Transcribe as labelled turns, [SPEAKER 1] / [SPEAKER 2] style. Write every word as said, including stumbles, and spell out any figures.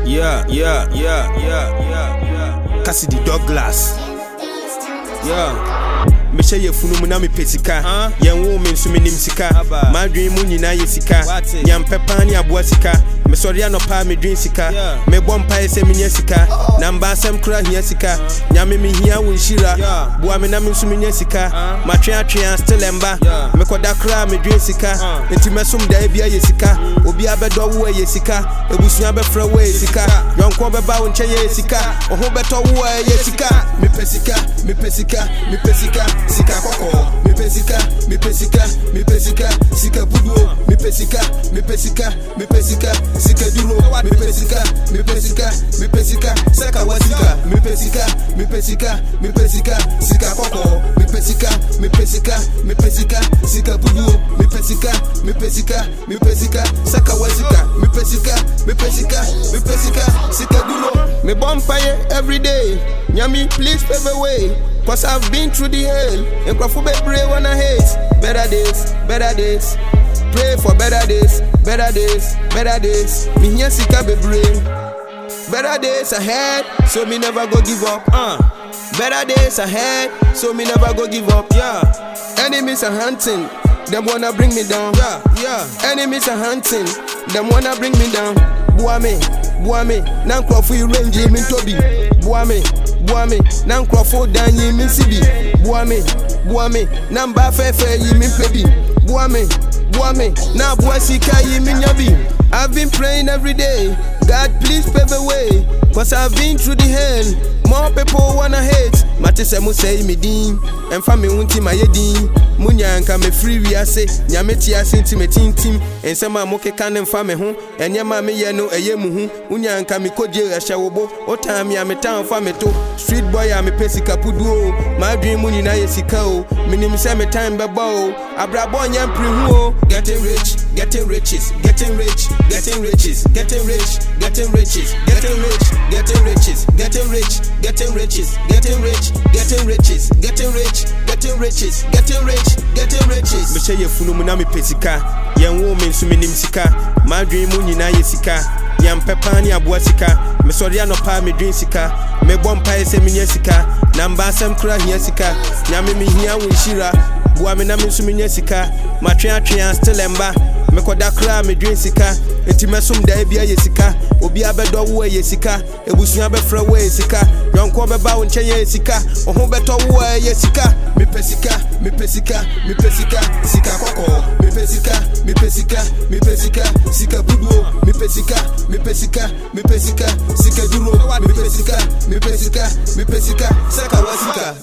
[SPEAKER 1] yeah, yeah, yeah, yeah, yeah. Cassidy Douglas. Yeah. Me share your funu na me pesika. Yen wo me nso me nim sika. Ma dwen mu nyina ye sika. Nyam pepa ne aboa sika. Me sori anopa me dwen sika. Me bom pa ese me nya sika. Na mba asem kura hia sika. Nyame me hia wo nshira. Boa me na me nso me nya sika. Ma twen atwen still emba. Me koda kura me dwen sika. Enti me som da bia ye sika. Obi abedo wo ye sika. Ebusua be fra wo ye sika. Yonko be ba wo nche ye sika. Oho beto wo ye sika. Me pesika, me pesika, me pesika. Sika koko, me pesika, me pesika, me pesika, sika buduo, me pesika, me pesika, me pesika, sika duro, me pesika, me pesika, me pesika, saka wasika, me pesika, me pesika, me pesika, sika koko, me pesika, me pesika, me pesika, sika buduo, me pesika, me pesika, me pesika, saka wasika, me pesika, me pesika, me pesika, sika duro, me bonfire every day, nyami please pave the way. Cause I've been through the hell. And Crawford pray when I hate. Better days, better days. Pray for better days, better days, better days. Me here sika be brain. Better days ahead, so me never go give up. Uh. Better days ahead, so me never go give up. Yeah. Enemies are hunting, them wanna bring me down. Yeah, yeah. Enemies are hunting, them wanna bring me down. Buame, buame, nan Crawford range me tobi. Buame. Buame, nan Crawford dan yi min sibi. Buame, buame, nan ba fefe yi min pebi. Buame, buame, na bua sika yi min yabi. I've been praying every day, God please pave the way. Cause I've been through the hell. More people wanna hate. Mate se mu say me din. Emfa me hunti ma ye din. Munya anka me free we ase. Nyame ti ase nti me tintim. Ensema mo keka ne mfa me ho. Enyema me ye no eye mu hu. Unya anka me koje ehye wobo. Otan me am tan fa me to. Street boy am me pesika puduo. My dream mu nyina ye sika o. Minim se me time beba o. Abrabo nyam pri hu o. Getting rich, getting riches, getting rich, getting riches, getting rich, getting riches, getting rich, getting riches, getting rich, getting riches, getting rich, getting riches, getting rich, getting riches, getting rich, getting riches. Me share your funu mu na me pesika. Yen wo me nso me nim sika. Ma dwen mu nyina ye sika. Yam pepa ne aboa sika. Me sori anopa me dwen sika. Me bom pa ese me nya sika. Na mba asem kura hia sika. Nyame me hia wo nshira. Boa me na me nso me nya sika. Ma twen atwen still emba. Me koda kra me dwen sika. Enti mesum da bia ye sika. Obi abedo wo ye sika. Ebusua be fra wo ye sika. Yonko be ba wo nche ye sika. Oho beto wo ye sika. Me pesika, me pesika, me pesika, sika koko. Me pesika, me pesika, me pesika, sika buduo. Me pesika, me pesika, me pesika, sika duro. Me pesika, me pesika, me pesika, saka wasika.